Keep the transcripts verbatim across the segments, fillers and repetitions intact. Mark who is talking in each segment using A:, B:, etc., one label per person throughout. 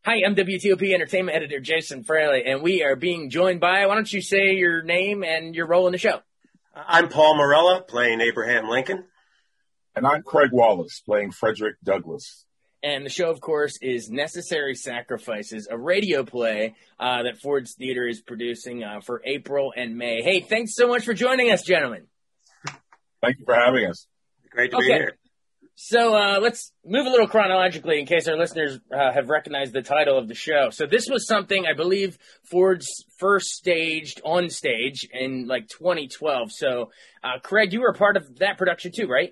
A: Hi, I'm W T O P Entertainment Editor Jason Fraley, and we are being joined by, why don't you say your name and your role in the show?
B: I'm Paul Morella, playing Abraham Lincoln.
C: And I'm Craig Wallace, playing Frederick Douglass.
A: And the show, of course, is Necessary Sacrifices, a radio play uh, that Ford's Theater is producing uh, for April and May. Hey, thanks so much for joining us, gentlemen.
C: Thank you for having us.
B: Great to
A: okay.
B: be here.
A: So uh, let's move a little chronologically in case our listeners uh, have recognized the title of the show. So this was something I believe Ford's first staged on stage in like twenty twelve. So uh, Craig, you were a part of that production too, right?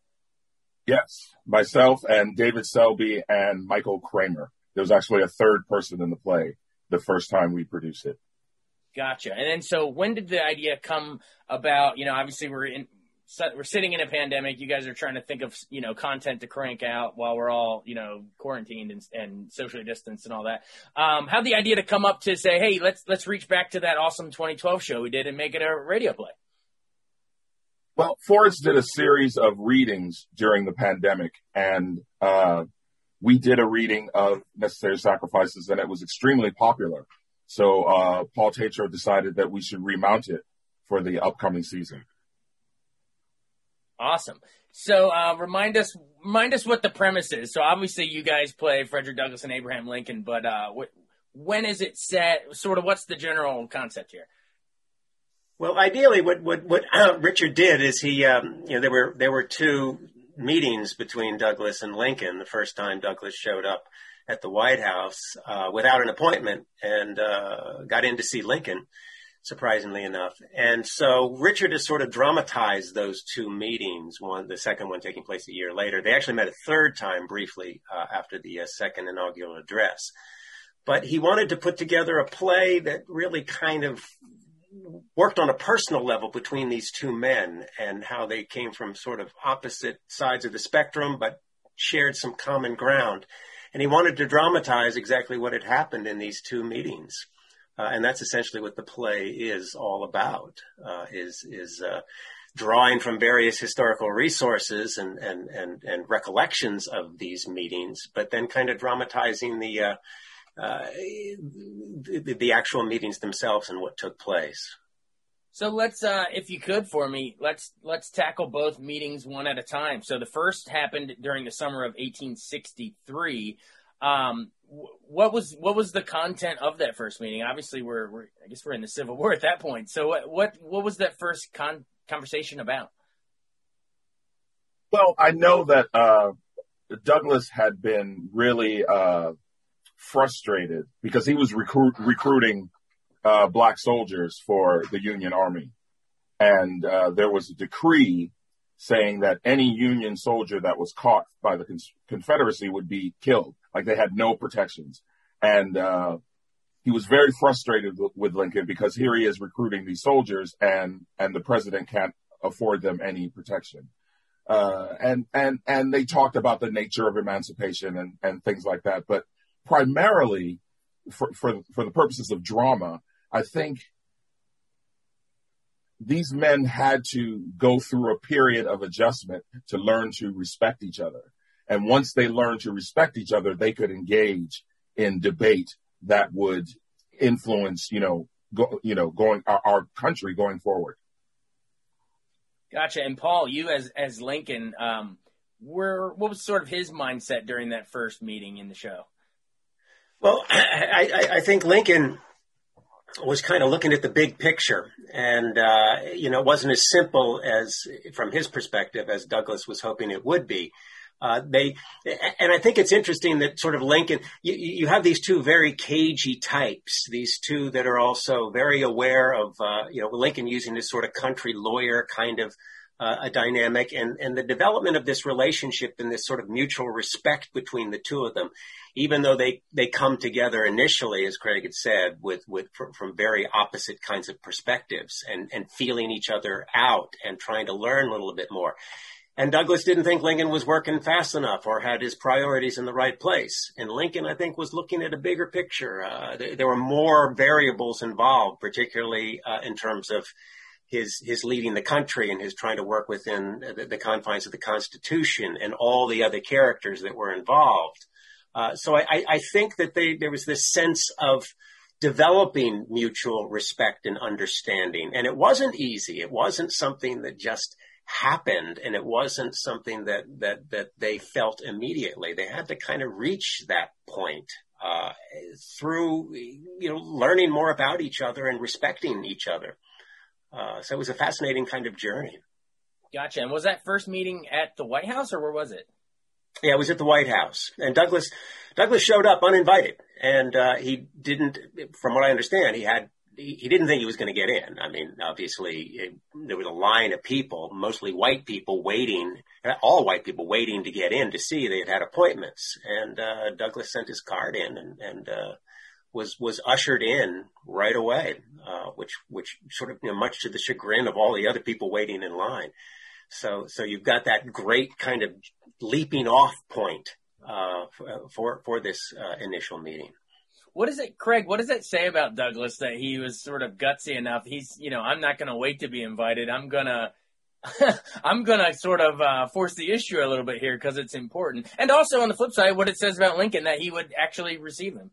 C: Yes, myself and David Selby and Michael Kramer. There was actually a third person in the play the first time we produced it.
A: Gotcha. And then so when did the idea come about? You know, obviously we're in. So we're sitting in a pandemic. You guys are trying to think of, you know, content to crank out while we're all, you know, quarantined and, and socially distanced and all that. Um, how'd the idea to come up to say, hey, let's let's reach back to that awesome twenty twelve show we did and make it a radio play?
C: Well, Ford's did a series of readings during the pandemic, and uh, we did a reading of Necessary Sacrifices, and it was extremely popular. So uh, Paul Tatro decided that we should remount it for the upcoming season.
A: Awesome. So uh, remind us remind us what the premise is. So obviously you guys play Frederick Douglass and Abraham Lincoln, but uh, wh- when is it set? Sort of what's the general concept here?
B: Well, ideally, what what, what uh, Richard did is he, um, you know, there were there were two meetings between Douglass and Lincoln. The first time Douglass showed up at the White House uh, without an appointment and uh, got in to see Lincoln, surprisingly enough. And so Richard has sort of dramatized those two meetings, one, the second one taking place a year later. They actually met a third time briefly uh, after the uh, second inaugural address. But he wanted to put together a play that really kind of worked on a personal level between these two men and how they came from sort of opposite sides of the spectrum, but shared some common ground. And he wanted to dramatize exactly what had happened in these two meetings. Uh, and that's essentially what the play is all about, uh, is is uh, drawing from various historical resources and, and, and, and recollections of these meetings, but then kind of dramatizing the, uh, uh, the, the actual meetings themselves and what took place.
A: So let's, uh, if you could for me, let's let's tackle both meetings one at a time. So the first happened during the summer of eighteen sixty-three. Um, what was what was the content of that first meeting? Obviously, we're, we're I guess we're in the Civil War at that point. So what what, what was that first con- conversation about?
C: Well, I know that uh, Douglass had been really uh, frustrated because he was recruit, recruiting uh, black soldiers for the Union Army, and uh, there was a decree saying that any Union soldier that was caught by the con- Confederacy would be killed. Like they had no protections. And uh, he was very frustrated w- with Lincoln because here he is recruiting these soldiers and, and the president can't afford them any protection. Uh, and, and, and they talked about the nature of emancipation and, and things like that. But primarily for, for, for the purposes of drama, I think these men had to go through a period of adjustment to learn to respect each other. And once they learned to respect each other, they could engage in debate that would influence, you know, go, you know, going our, our country going forward.
A: Gotcha. And Paul, you as as Lincoln, um, were what was sort of his mindset during that first meeting in the show?
B: Well, I, I, I think Lincoln was kind of looking at the big picture, and uh, you know, it wasn't as simple as, from his perspective, as Douglass was hoping it would be. Uh, they, and I think it's interesting that sort of Lincoln, you, you have these two very cagey types, these two that are also very aware of, uh, you know, Lincoln using this sort of country lawyer kind of uh, a dynamic, and, and the development of this relationship and this sort of mutual respect between the two of them, even though they, they come together initially, as Craig had said, with, with, from, from very opposite kinds of perspectives and, and feeling each other out and trying to learn a little bit more. And Douglass didn't think Lincoln was working fast enough or had his priorities in the right place. And Lincoln, I think, was looking at a bigger picture. Uh, there, there were more variables involved, particularly uh, in terms of his his leading the country and his trying to work within the, the confines of the Constitution and all the other characters that were involved. Uh, so I, I think that they, there was this sense of developing mutual respect and understanding. And it wasn't easy. It wasn't something that just happened, and it wasn't something that, that, that they felt immediately. They had to kind of reach that point, uh, through, you know, learning more about each other and respecting each other. Uh, so it was a fascinating kind of journey.
A: Gotcha. And was that first meeting at the White House, or where was it?
B: Yeah, it was at the White House, and Douglas, Douglas showed up uninvited, and uh, he didn't, from what I understand, he had, he, he didn't think he was going to get in. I mean, obviously, it, there was a line of people, mostly white people, waiting, all white people waiting to get in to see. They had had appointments, and uh, Douglas sent his card in, and, and uh, was was ushered in right away, uh, which which sort of, you know, much to the chagrin of all the other people waiting in line. So, so you've got that great kind of leaping off point uh, for for this uh, initial meeting.
A: What is it, Craig? What does it say about Douglas that he was sort of gutsy enough? He's, you know, I'm not going to wait to be invited. I'm gonna, I'm gonna sort of uh, force the issue a little bit here because it's important. And also on the flip side, what it says about Lincoln, that he would actually receive him.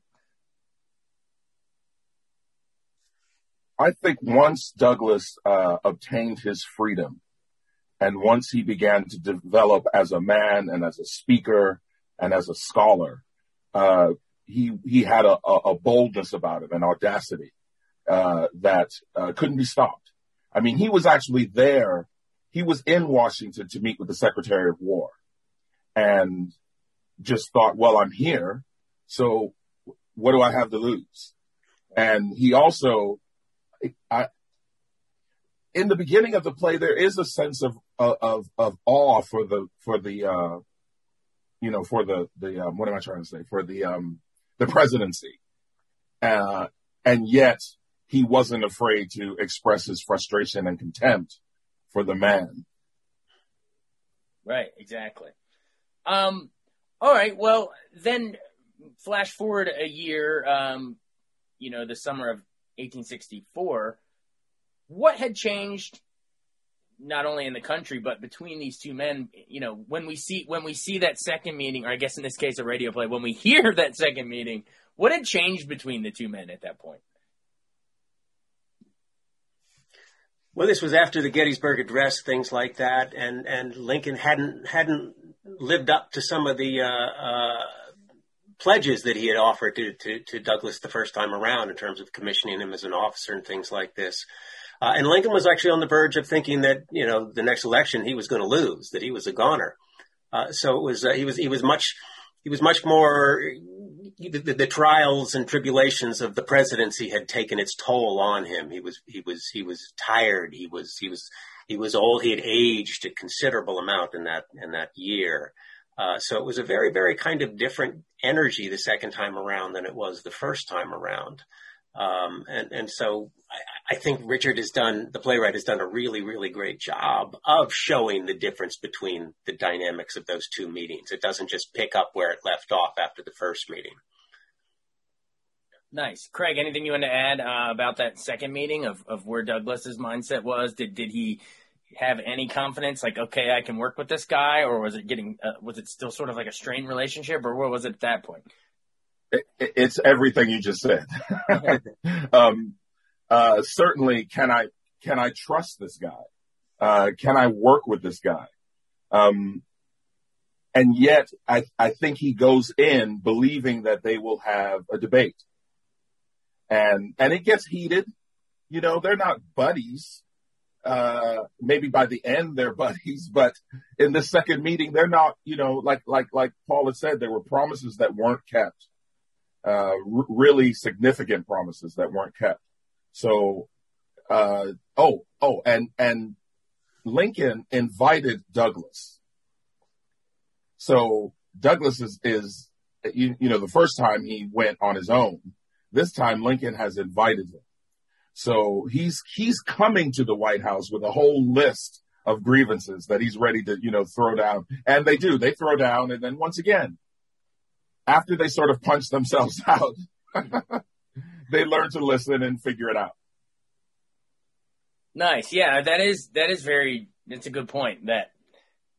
C: I think once Douglas uh, obtained his freedom, and once he began to develop as a man and as a speaker and as a scholar, uh, he he had a, a boldness about him, an audacity uh, that uh, couldn't be stopped. I mean, he was actually there. He was in Washington to meet with the Secretary of War, and just thought, well, I'm here, so what do I have to lose? And he also, I, in the beginning of the play, there is a sense of of of awe for the for the uh, you know for the the um, what am I trying to say for the um, the presidency, uh, and yet he wasn't afraid to express his frustration and contempt for the man.
A: Right, exactly. Um, all right, well then, flash forward a year. Um, you know, the summer of eighteen sixty-four. What had changed, not only in the country, but between these two men? You know, when we see when we see that second meeting, or I guess in this case a radio play, when we hear that second meeting, what had changed between the two men at that point?
B: Well, this was after the Gettysburg Address, things like that, and, and Lincoln hadn't hadn't lived up to some of the uh, uh, pledges that he had offered to, to, to Douglas the first time around in terms of commissioning him as an officer and things like this. Uh, and Lincoln was actually on the verge of thinking that, you know, the next election he was going to lose, that he was a goner. Uh, so it was, uh, he was, he was much, he was much more, the, the, the trials and tribulations of the presidency had taken its toll on him. He was, he was, he was tired. He was, he was, he was old. He had aged a considerable amount in that, in that year. Uh, so it was a very, very kind of different energy the second time around than it was the first time around. Um, and, and so I, I think Richard has done, the playwright has done a really, really great job of showing the difference between the dynamics of those two meetings. It doesn't just pick up where it left off after the first meeting.
A: Nice. Craig, anything you want to add uh, about that second meeting of, of where Douglas's mindset was? Did, did he have any confidence, like, okay, I can work with this guy, or was it getting, uh, was it still sort of like a strained relationship, or what was it at that point?
C: It's everything you just said. um, uh, certainly, can I can I trust this guy? Uh, can I work with this guy? Um, and yet, I, I think he goes in believing that they will have a debate, and and it gets heated. You know, they're not buddies. Uh, maybe by the end they're buddies, but in the second meeting they're not. You know, like like like Paul had said, there were promises that weren't kept. Uh, r- really significant promises that weren't kept. So, uh, oh, oh, and, and Lincoln invited Douglas. So Douglas is, is, you, you know, the first time he went on his own. This time Lincoln has invited him. So he's, he's coming to the White House with a whole list of grievances that he's ready to, you know, throw down. And they do, they throw down. And then once again, after they sort of punch themselves out, they learn to listen and figure it out.
A: Nice. Yeah, that is, that is very, that's a good point. That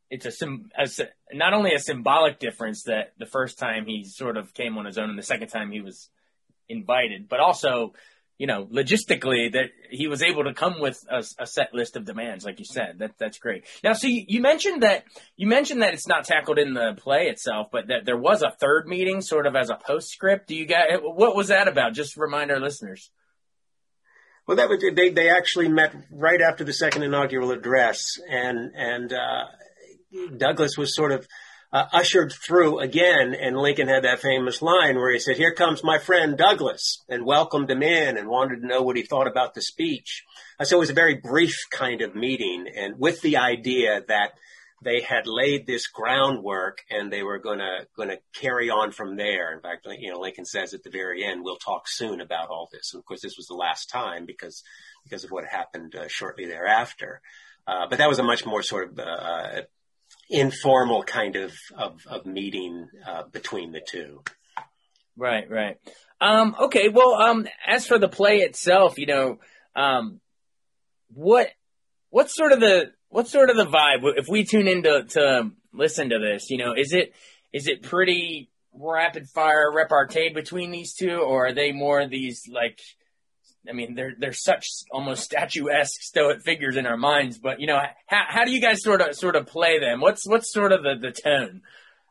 A: it's a, sim, a not only a symbolic difference that the first time he sort of came on his own and the second time he was invited, but also, you know, logistically that he was able to come with a, a set list of demands, like you said. That that's great. Now, so you, you mentioned that you mentioned that it's not tackled in the play itself, but that there was a third meeting, sort of as a postscript. Do you guys? What was that about? Just remind our listeners.
B: Well, that was they. They actually met right after the second inaugural address, and and uh, Douglas was sort of uh, ushered through again, and Lincoln had that famous line where he said, "Here comes my friend Douglas," and welcomed him in and wanted to know what he thought about the speech. Uh, so it was a very brief kind of meeting, and with the idea that they had laid this groundwork and they were going to going to carry on from there. In fact, you know, Lincoln says at the very end, "We'll talk soon about all this." And of course, this was the last time because because of what happened uh, shortly thereafter. Uh, but that was a much more sort of uh, informal kind of of, of meeting uh, between the two.
A: Right, right. Um, okay. Well, um, as for the play itself, you know, um, what what's sort of the What's sort of the vibe if we tune in to, to listen to this? You know, is it is it pretty rapid fire repartee between these two, or are they more these like? I mean, they're they're such almost statuesque stoic figures in our minds. But you know, how how do you guys sort of sort of play them? What's what's sort of the, the tone?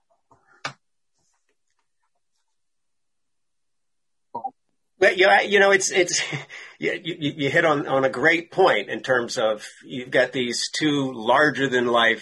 B: But you know, you know, it's it's you, you, you hit on, on a great point in terms of you've got these two larger than life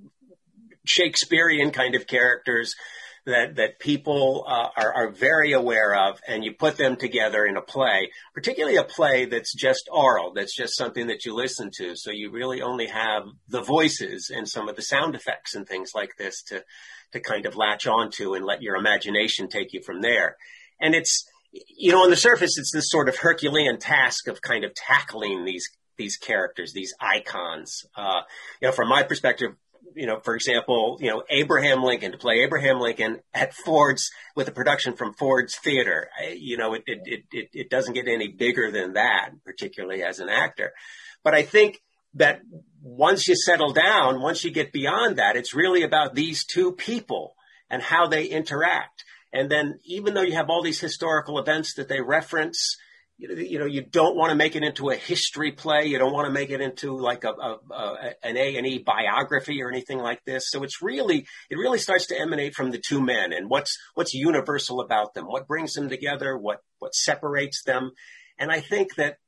B: Shakespearean kind of characters that that people uh, are are very aware of, and you put them together in a play, particularly a play that's just oral, that's just something that you listen to. So you really only have the voices and some of the sound effects and things like this to to kind of latch onto and let your imagination take you from there. And it's You know, on the surface, it's this sort of Herculean task of kind of tackling these these characters, these icons. Uh, you know, from my perspective, you know, for example, you know, Abraham Lincoln, to play Abraham Lincoln at Ford's with a production from Ford's Theater, I, you know, it, it it it doesn't get any bigger than that, particularly as an actor. But I think that once you settle down, once you get beyond that, it's really about these two people and how they interact. And then even though you have all these historical events that they reference, you know, you, know, you don't want to make it into a history play. You don't want to make it into like a, a, a an A and E biography or anything like this. So it's really, it really starts to emanate from the two men and what's, what's universal about them, what brings them together, what, what separates them. And I think that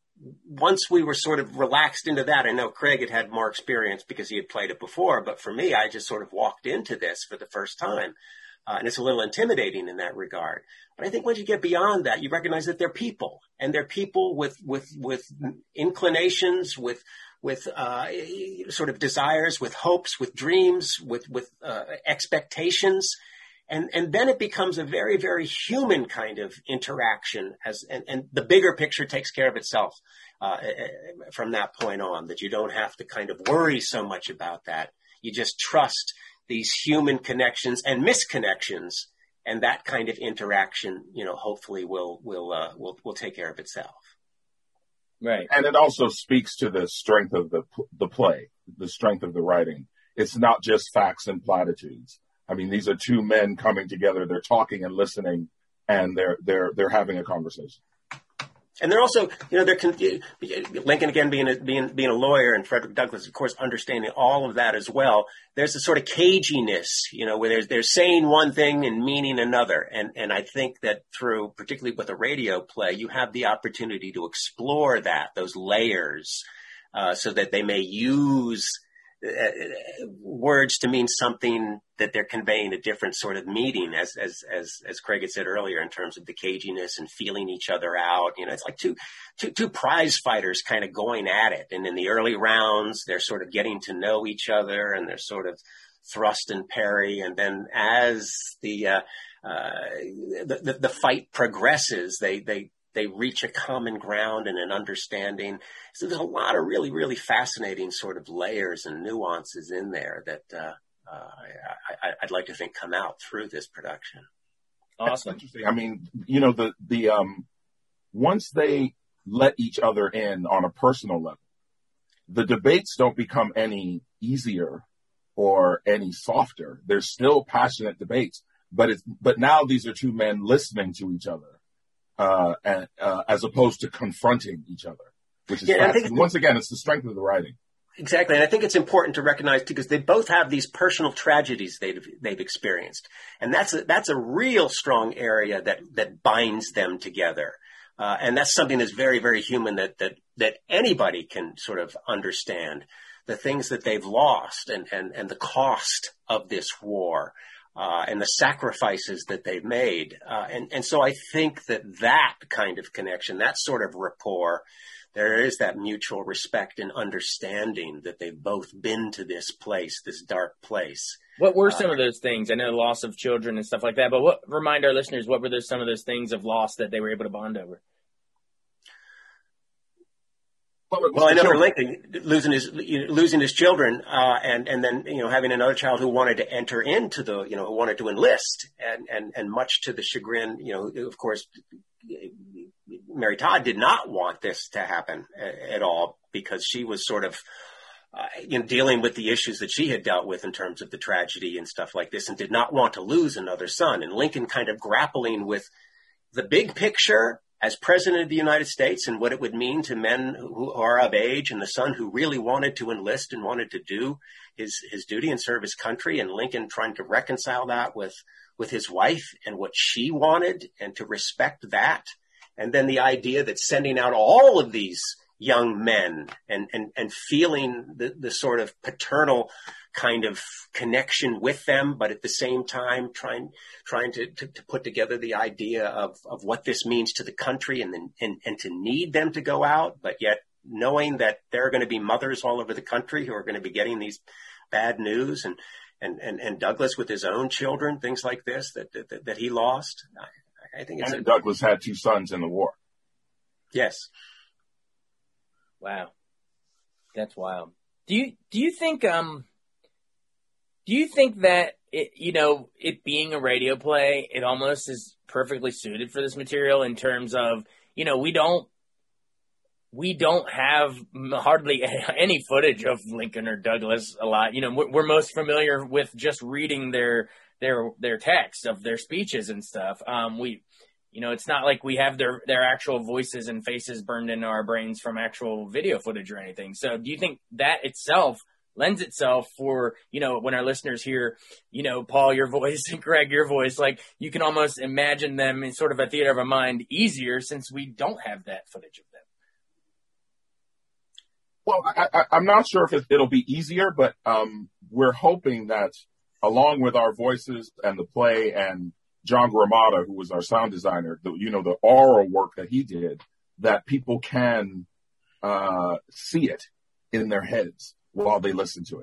B: once we were sort of relaxed into that, I know Craig had had more experience because he had played it before, but for me, I just sort of walked into this for the first time. Uh, and it's a little intimidating in that regard. But I think once you get beyond that, you recognize that they're people, and they're people with with with inclinations, with with uh, sort of desires, with hopes, with dreams, with with uh, expectations, and and then it becomes a very very human kind of interaction. As and, and the bigger picture takes care of itself uh, from that point on. That you don't have to kind of worry so much about that. You just trust these human connections and misconnections, and that kind of interaction, you know, hopefully will will uh, will will take care of itself.
A: Right,
C: and it also speaks to the strength of the the play, the strength of the writing. It's not just facts and platitudes. I mean, these are two men coming together. They're talking and listening, and they're they're they're having a conversation.
B: And they're also, you know, they're Lincoln again being a, being being a lawyer, and Frederick Douglass, of course, understanding all of that as well. There's a sort of caginess, you know, where there's they're saying one thing and meaning another, and and I think that through, particularly with a radio play, you have the opportunity to explore that, those layers, uh, so that they may use uh, words to mean something that they're conveying a different sort of meaning, as, as, as, as Craig had said earlier, in terms of the caginess and feeling each other out. You know, it's like two, two, two prize fighters kind of going at it. And in the early rounds, they're sort of getting to know each other, and they're sort of thrust and parry. And then as the, uh, uh, the, the, the fight progresses, they, they, they reach a common ground and an understanding. So there's a lot of really, really fascinating sort of layers and nuances in there that, uh, Uh, I, I, I'd like to think come out through this production.
A: Awesome.
C: Interesting. I mean, you know, the, the, um, once they let each other in on a personal level, the debates don't become any easier or any softer. There's still passionate debates, but it's, but now these are two men listening to each other, uh, and, uh, as opposed to confronting each other, which is, yeah, I think once again, it's the strength of the writing.
B: Exactly. And I think it's important to recognize too, because they both have these personal tragedies they've, they've experienced. And that's a, that's a real strong area that, that binds them together. Uh, and that's something that's very, very human that, that, that anybody can sort of understand. The things that they've lost and, and, and the cost of this war, uh, and the sacrifices that they've made. Uh, and, and so I think that that kind of connection, that sort of rapport, there is that mutual respect and understanding that they've both been to this place, this dark place.
A: What were some uh, of those things? I know the loss of children and stuff like that, but what remind our listeners, what were those, some of those things of loss that they were able to bond over?
B: Well, I know for Lincoln, losing his losing his children, uh, and and then you know having another child who wanted to enter into the you know who wanted to enlist, and and and much to the chagrin, you know, of course, Mary Todd did not want this to happen at all because she was sort of uh, you know dealing with the issues that she had dealt with in terms of the tragedy and stuff like this, and did not want to lose another son. And Lincoln kind of grappling with the big picture as president of the United States and what it would mean to men who are of age, and the son who really wanted to enlist and wanted to do his, his duty and serve his country, and Lincoln trying to reconcile that with, with his wife and what she wanted and to respect that. And then the idea that sending out all of these young men and, and, and feeling the, the sort of paternal kind of connection with them, but at the same time trying trying to, to, to put together the idea of, of what this means to the country and, then, and and to need them to go out, but yet knowing that there are going to be mothers all over the country who are going to be getting these bad news, and and, and, and Douglas with his own children, things like this that that, that he lost. I, I think it's
C: and a, Douglas had two sons in the war.
B: Yes.
A: Wow, that's wild. Do you do you think um do you think that it, you know, it being a radio play, it almost is perfectly suited for this material in terms of, you know, we don't we don't have hardly any footage of Lincoln or Douglas a lot. You know, we're, we're most familiar with just reading their their their text of their speeches and stuff. Um, we. You know, it's not like we have their, their actual voices and faces burned into our brains from actual video footage or anything. So do you think that itself lends itself for, you know, when our listeners hear, you know, Paul, your voice, and Greg, your voice, like you can almost imagine them in sort of a theater of a mind easier since we don't have that footage of them?
C: Well, I, I, I'm not sure if it, it'll be easier, but um, we're hoping that along with our voices and the play and John Gramada, who was our sound designer, the, you know, the oral work that he did, that people can uh, see it in their heads while they listen to it.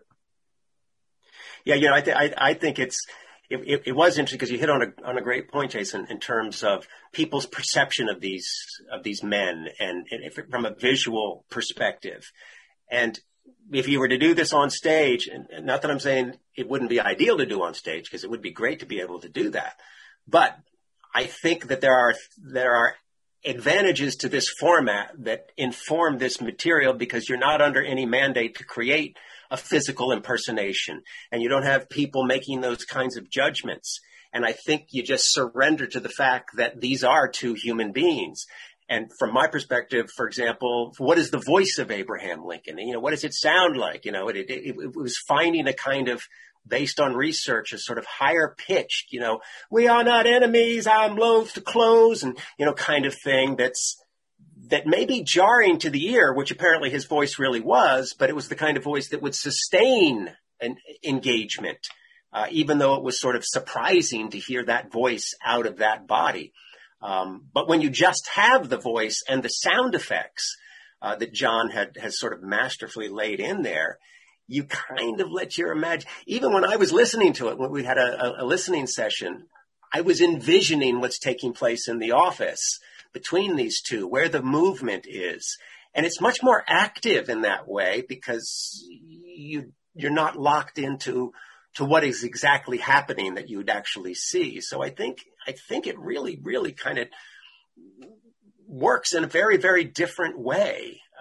B: Yeah, you know, I, th- I, I think it's it, it, it was interesting because you hit on a on a great point, Jason, in terms of people's perception of these of these men, and, and if, from a visual perspective. And if you were to do this on stage, and not that I'm saying it wouldn't be ideal to do on stage, because it would be great to be able to do that. But I think that there are there are advantages to this format that inform this material, because you're not under any mandate to create a physical impersonation, and you don't have people making those kinds of judgments. And I think you just surrender to the fact that these are two human beings. And from my perspective, for example, what is the voice of Abraham Lincoln? You know, what does it sound like? You know, it, it, it was finding a kind of, based on research, a sort of higher pitched, you know, we are not enemies, I'm loath to close, and, you know, kind of thing that's, that may be jarring to the ear, which apparently his voice really was, but it was the kind of voice that would sustain an engagement, uh, even though it was sort of surprising to hear that voice out of that body. Um, but when you just have the voice and the sound effects uh, that John had has sort of masterfully laid in there, you kind of let your imagine. Even when I was listening to it, when we had a, a listening session, I was envisioning what's taking place in the office between these two, where the movement is. And it's much more active in that way, because you, you're not locked into to what is exactly happening that you'd actually see. So I think, I think it really, really kind of works in a very, very different way.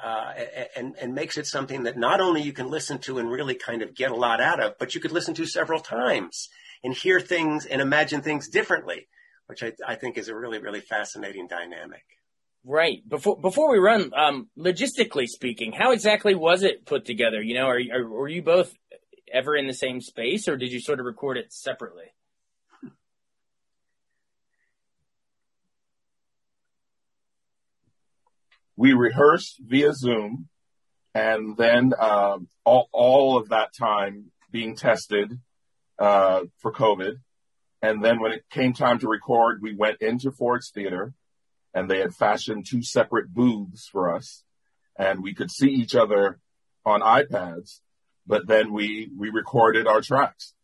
B: uh, and, and makes it something that not only you can listen to and really kind of get a lot out of, but you could listen to several times and hear things and imagine things differently, which I, I think is a really, really fascinating dynamic.
A: Right. Before before we run, um, logistically speaking, how exactly was it put together? You know, are, are were you both ever in the same space, or did you sort of record it separately?
C: We rehearsed via Zoom, and then uh, all all of that time being tested uh, for COVID. And then when it came time to record, we went into Ford's Theater, and they had fashioned two separate booths for us, and we could see each other on iPads, but then we, we recorded our tracks.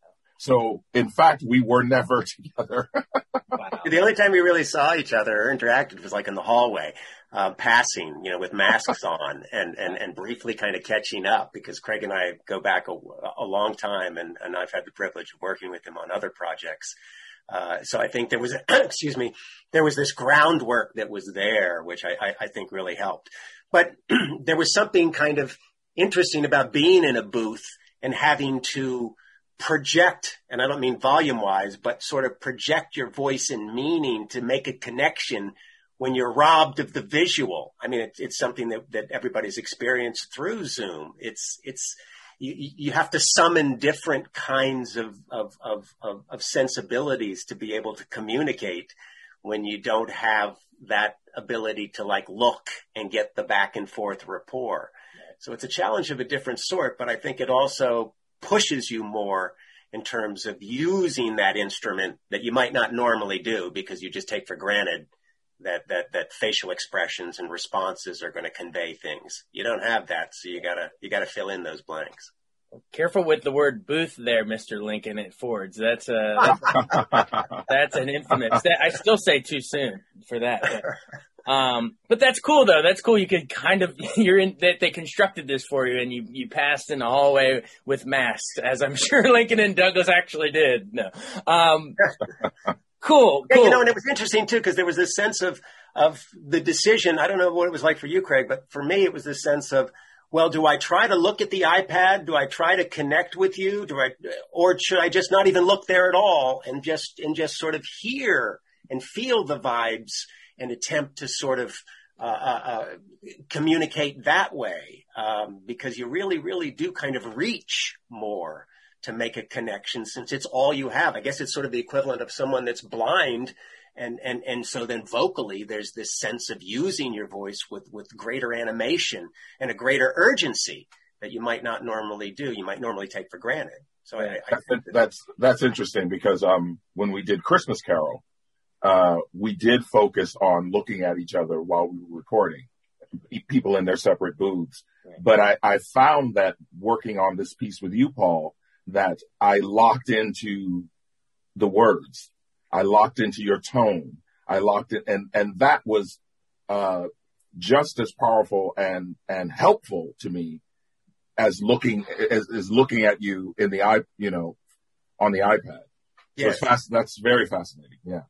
C: So, in fact, we were never together.
B: Wow. The only time we really saw each other or interacted was like in the hallway, uh, passing, you know, with masks on and, and, and briefly kind of catching up, because Craig and I go back a, a long time, and, and I've had the privilege of working with him on other projects. Uh, so I think there was, excuse me, there was this groundwork that was there, which I, I, I think really helped. But there was something kind of interesting about being in a booth and having to project, and I don't mean volume wise, but sort of project your voice and meaning to make a connection when you're robbed of the visual. I mean, it, it's something that, that everybody's experienced through Zoom. It's, it's, you, you have to summon different kinds of, of, of, of, of sensibilities to be able to communicate when you don't have that ability to like look and get the back and forth rapport. So it's a challenge of a different sort, but I think it also pushes you more in terms of using that instrument that you might not normally do, because you just take for granted that, that, that facial expressions and responses are going to convey things. You don't have that. So you gotta, you gotta fill in those blanks.
A: Careful with the word booth there, Mister Lincoln at Ford's. That's a, that's, that's an infamous, that, I still say too soon for that. But, um, but that's cool though. That's cool. You could kind of, you're in, that they constructed this for you, and you, you passed in the hallway with masks, as I'm sure Lincoln and Douglas actually did. No. Um, cool.
B: Yeah,
A: cool.
B: you know, and it was interesting too, because there was this sense of, of the decision. I don't know what it was like for you, Craig, but for me, it was this sense of, well, do I try to look at the iPad? Do I try to connect with you? Do I, or should I just not even look there at all and just, and just sort of hear and feel the vibes and attempt to sort of, uh, uh, communicate that way? Um, because you really, really do kind of reach more to make a connection, since it's all you have. I guess it's sort of the equivalent of someone that's blind. And, and, and so then vocally, there's this sense of using your voice with, with greater animation and a greater urgency that you might not normally do. You might normally take for granted. So I, I think that
C: that's, that's interesting, because, um, when we did Christmas Carol, uh, we did focus on looking at each other while we were recording, people in their separate booths.
A: Right.
C: But I, I found that working on this piece with you, Paul, that I locked into the words. I locked into your tone. I locked it. And, and that was, uh, just as powerful and, and helpful to me as looking, as, as looking at you in the i, you know, on the iPad. So
B: Yes.
C: it's fast. That's very fascinating. Yeah.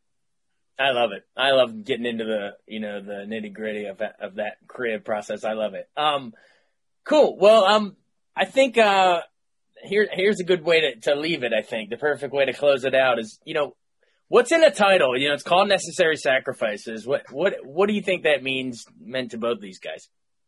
A: I love it. I love getting into the, you know, the nitty gritty of that, of that creative process. I love it. Um, cool. Well, um, I think, uh, here, here's a good way to, to leave it. I think the perfect way to close it out is, you know, what's in the title? You know, it's called Necessary Sacrifices. What, what, what do you think that means, meant to both these guys?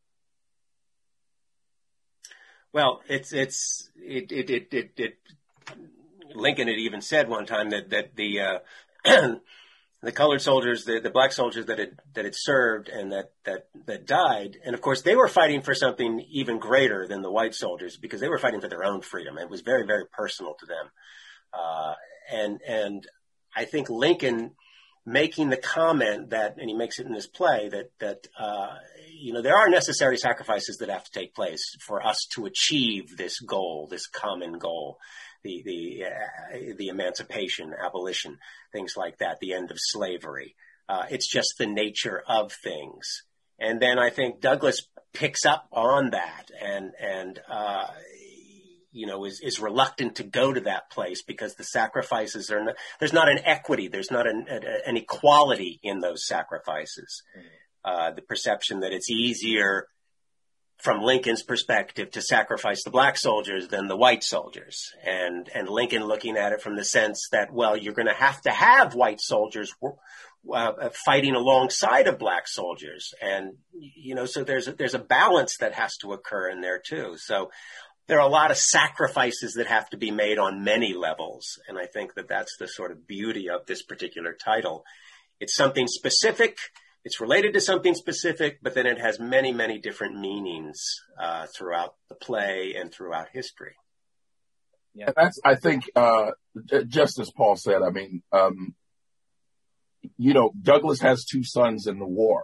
B: Well, it's, it's, it, it, it, it, it Lincoln had even said one time that, that the, uh, the colored soldiers, the, the black soldiers that had, that had served and that, that, that died. And of course, they were fighting for something even greater than the white soldiers, because they were fighting for their own freedom. It was very, very personal to them. Uh, and, and I think Lincoln making the comment that, and he makes it in this play, that, that, uh, you know, there are necessary sacrifices that have to take place for us to achieve this goal, this common goal. The the uh, the emancipation, abolition, things like that, the end of slavery. Uh, it's just the nature of things. And then I think Douglas picks up on that and and uh, you know is is reluctant to go to that place because the sacrifices are not, there's not an equity, there's not an, an equality in those sacrifices. Mm-hmm. uh, the perception that it's easier from Lincoln's perspective to sacrifice the black soldiers than the white soldiers. And, and Lincoln looking at it from the sense that, well, you're going to have to have white soldiers uh, fighting alongside of black soldiers. And, you know, so there's a, there's a balance that has to occur in there too. So there are a lot of sacrifices that have to be made on many levels. And I think that that's the sort of beauty of this particular title. It's something specific. It's related to something specific, but then it has many, many different meanings uh, throughout the play and throughout history.
C: Yeah, and that's, I think, uh, just as Paul said, I mean, um, you know, Douglas has two sons in the war.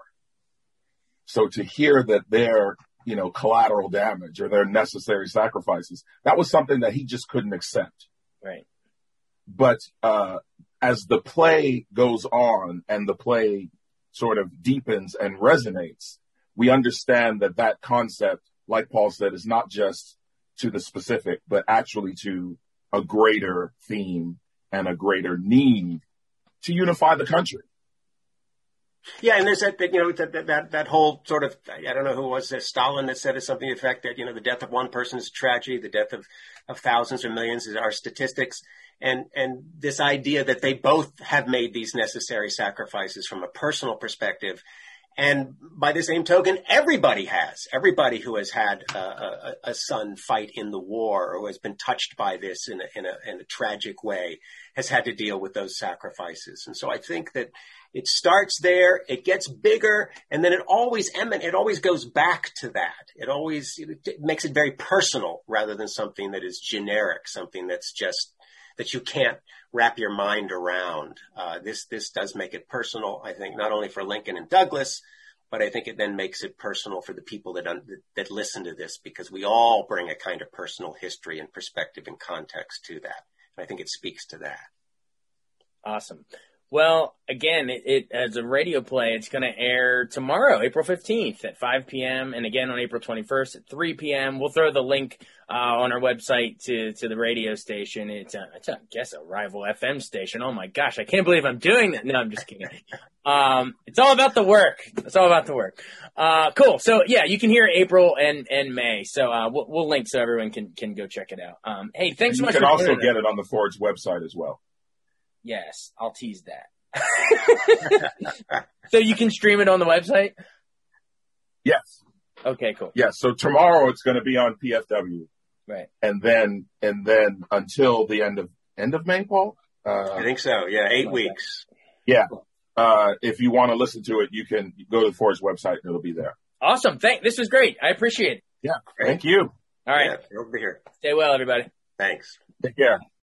C: So to hear that they're, you know, collateral damage or their necessary sacrifices, that was something that he just couldn't accept.
A: Right.
C: But uh, as the play goes on and the play sort of deepens and resonates, we understand that that concept, like Paul said, is not just to the specific, but actually to a greater theme and a greater need to unify the country.
B: Yeah, and there's that, you know, that, that, that whole sort of, I don't know who it was, uh, Stalin that said something to the effect that, you know, the death of one person is a tragedy, the death of, of thousands or millions is our statistics. And, and this idea that they both have made these necessary sacrifices from a personal perspective. And by the same token, everybody has, everybody who has had a, a, a son fight in the war or who has been touched by this in a, in a, in a tragic way has had to deal with those sacrifices. And so I think that it starts there, it gets bigger, and then it always emin- it always goes back to that. It always it makes it very personal rather than something that is generic, something that's just that you can't wrap your mind around. Uh, this this does make it personal, I think, not only for Lincoln and Douglas, but I think it then makes it personal for the people that un- that listen to this, because we all bring a kind of personal history and perspective and context to that. And I think it speaks to that.
A: Awesome. Well, again, it, it as a radio play, it's going to air tomorrow, April fifteenth at five p.m. and again on April twenty-first at three p.m. We'll throw the link uh, on our website to, to the radio station. It's, a, it's a, I guess, a rival F M station. Oh, my gosh, I can't believe I'm doing that. No, I'm just kidding. Um, it's all about the work. It's all about the work. Uh, cool. So, yeah, you can hear April and, and May. So uh, we'll, we'll link so everyone can, can go check it out. Um, hey, thanks so much.
C: You can
A: for
C: also get it on the Forge website as well.
A: Yes, I'll tease that. So you can stream it on the website?
C: Yes.
A: Okay, cool.
C: Yes. So tomorrow it's going to be on P F W.
A: Right.
C: And then, and then until the end of, end of May, Paul? Uh,
B: I think so. Yeah. Eight weeks.
C: Yeah. Uh, if you want to listen to it, you can go to the Forge website and it'll be there.
A: Awesome. Thank, this was great. I appreciate it.
C: Yeah. Great. Thank you.
B: All
A: right.
B: Yeah, over here.
A: Stay well, everybody.
B: Thanks.
C: Take care.